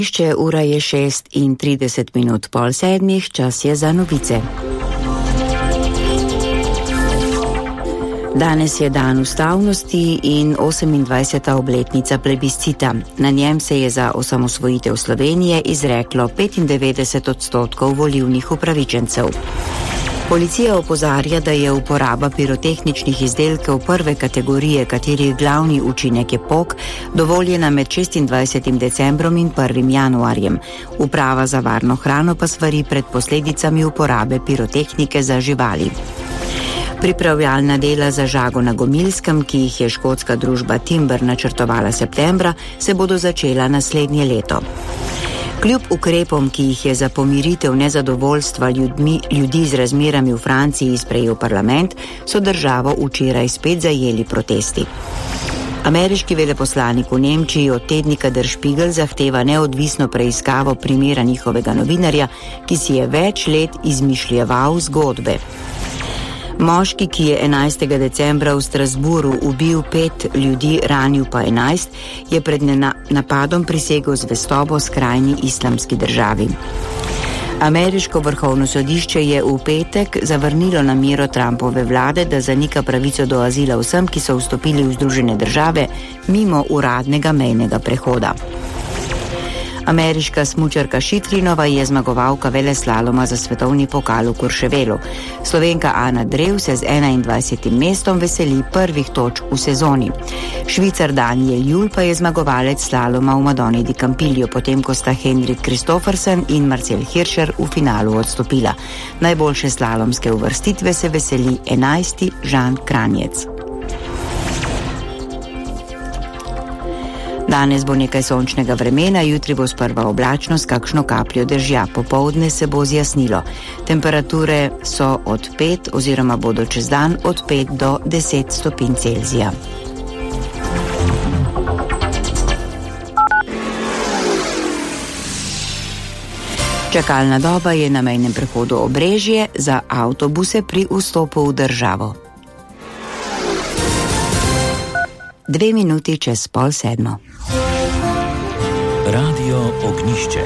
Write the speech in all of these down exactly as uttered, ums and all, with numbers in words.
Še ura je šest in trideset minut pol sedmih, čas je za novice. Danes je dan ustavnosti in osemindvajseta obletnica plebiscita. Na njem se je za osamosvojitev Slovenije izreklo petindevetdeset odstotkov volilnih upravičencev. Policija opozarja, da je uporaba pirotehničnih izdelkov prve kategorije, katerih glavni učinek je pok, dovoljena med šestindvajsetim decembrom in prvim januarjem. Uprava za varno hrano pa svari pred posledicami uporabe pirotehnike za živali. Pripravljalna dela za žago na Gomilskem, ki jih je škotska družba Timber načrtovala septembra, se bodo začela naslednje leto. Kljub ukrepom, ki jih je za pomiritev nezadovoljstva ljudmi, ljudi z razmerami v Franciji sprejel parlament, so državo včeraj spet zajeli protesti. Ameriški veleposlanik v Nemčiji od tednika Der Spiegel zahteva neodvisno preiskavo primera njihovega novinarja, ki si je več let izmišljeval zgodbe. Moški, ki je enajstega decembra v Strasburu ubil pet ljudi, ranil pa enajst, je pred napadom prisegel zvestobo skrajni islamski državi. Ameriško vrhovno sodišče je v petek zavrnilo namero Trumpove vlade, da zanika pravico do azila vsem, ki so vstopili v Združene države mimo uradnega mejnega prehoda. Ameriška smučarka Šitrinova je zmagovalka veleslaloma za svetovni pokal v Courchevelu. Slovenka Ana Drev se z enaindvajsetim mestom veseli prvih točk v sezoni. Švicar Daniel Jul pa je zmagovalec slaloma v Madoni di Campiglio, potem ko sta Henrik Kristoffersen in Marcel Hirscher v finalu odstopila. Najboljše slalomske uvrstitve se veseli enajsti Žan Kranjec. Danes bo nekaj sončnega vremena, jutri bo sprva oblačno s kakšno kapljo dežja, popoldne se bo zjasnilo. Temperature so od pet oziroma bodo čez dan od pet do deset stopinj Celzija. Čakalna doba je na mejnem prehodu Obrežje za avtobuse pri vstopu v državo. Dve minuti čez pol sedmo. Radio Ognišče.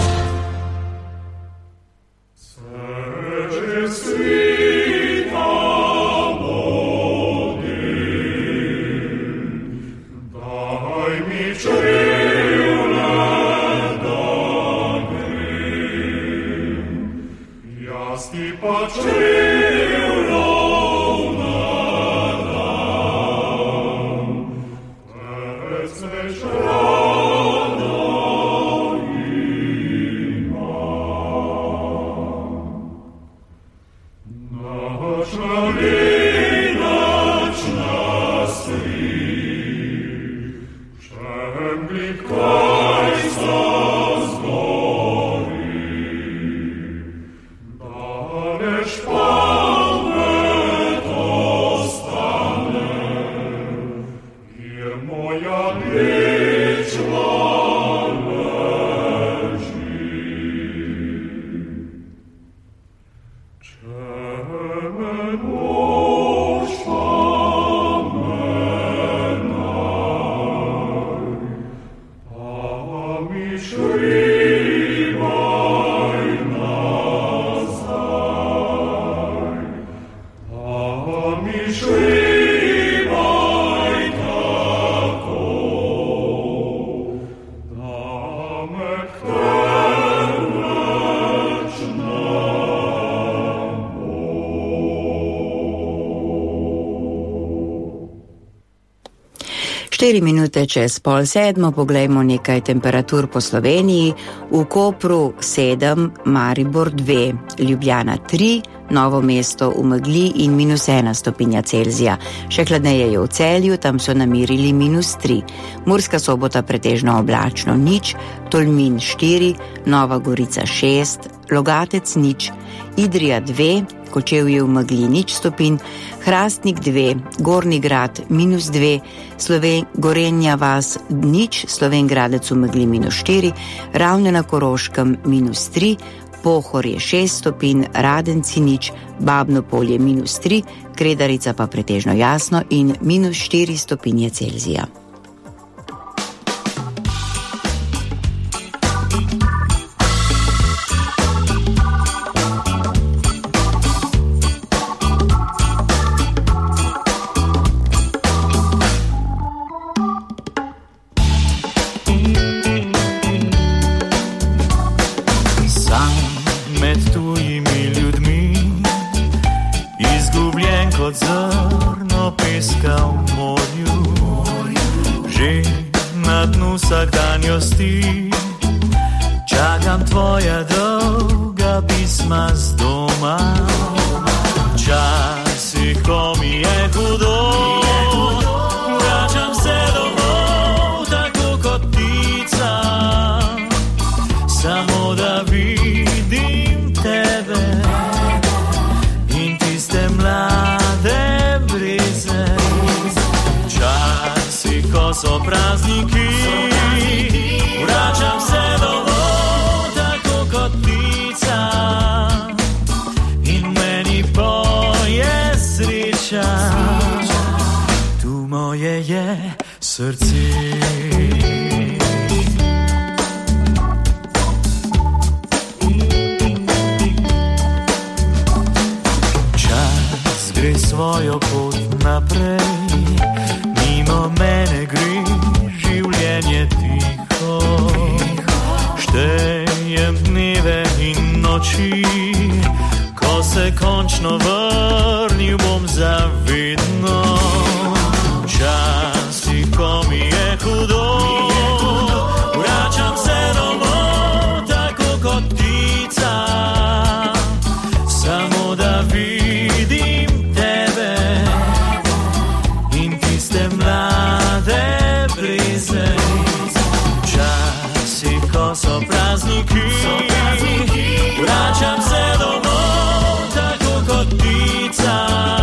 Štiri minute čez pol sedmo, poglejmo nekaj temperatur po Sloveniji. V Kopru sedem, Maribor dve, Ljubljana tri, Novo mesto v megli in minus ena stopinja Celzija. Še hladneje je v Celju, tam so namirili minus tri. Murska Sobota pretežno oblačno nič, Tolmin štiri, Nova Gorica šest, Logatec nič, Idrija dve, Kočevje v megli nič stopinj, Hrastnik dve, Gornji Grad minus dve, Sloven, Gorenja vas nič, Slovenj Gradec v megli minus štiri, Ravne na Koroškem minus tri, Pohorje šest stopinj, Radenci nič, Babno Polje minus tri, Kredarica pa pretežno jasno in minus štiri stopinje Celzija. tvoja dolga pisma z doma. Časih, ko mi je hudo, vračam se domov, tako kot ptica, samo da vidim tebe in tiste mlade brize. Časih, ko so prazniki, vračam se domov, tako kot ptica in meni poje sreča. Tu moje je srce. Čas gre svojo pot naprej, mimo mene gre življenje tiho. Štejem dneve in noči, ko se končno vrnil bom zavedno. Časih, ko mi je hudo, vračam se domov, tako kot ptica, samo da vidim tebe in tiste mlade brize. Časih, ko so prazniki, vračam se domov, tako kot ptica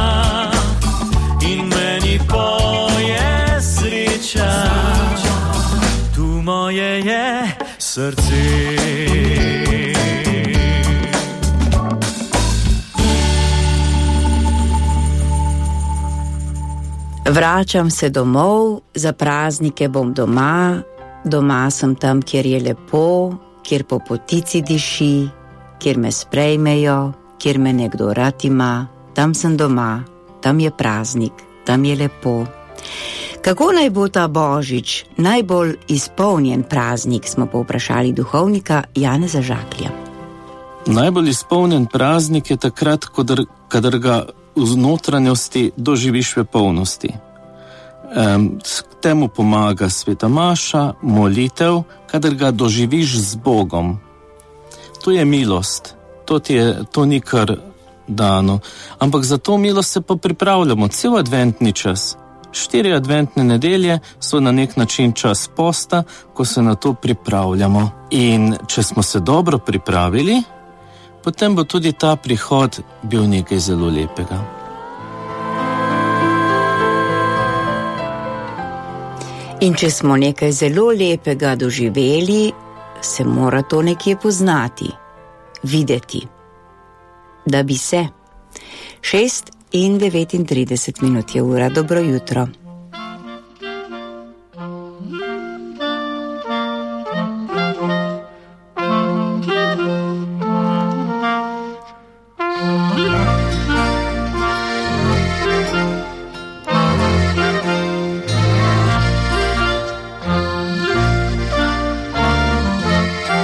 in meni poje sreča. Tu moje je srce. Vračam se domov, za praznike bom doma, doma sem tam, kjer je lepo, kjer po potici diši, kjer me sprejmejo, kjer me nekdo rad ima, tam sem doma, tam je praznik, tam je lepo. Kako naj bo ta Božič najbolj izpolnjen praznik, smo povprašali duhovnika Janeza Žaklja. Najbolj izpolnjen praznik je takrat, kadar, kadar ga v notranjosti doživiš v polnosti. Um, k temu pomaga sveta maša, molitev, kadar ga doživiš z Bogom. To je milost, to, je, to ni kar dano, ampak za to milost se pa pripravljamo cel adventni čas. Štiri adventne nedelje so na nek način čas posta, ko se na to pripravljamo. In če smo se dobro pripravili, potem bo tudi ta prihod bil nekaj zelo lepega. In če smo nekaj zelo lepega doživeli, se mora to nekje poznati, videti. Da bi se. Šest in devetintrideset minut je ura, dobro jutro.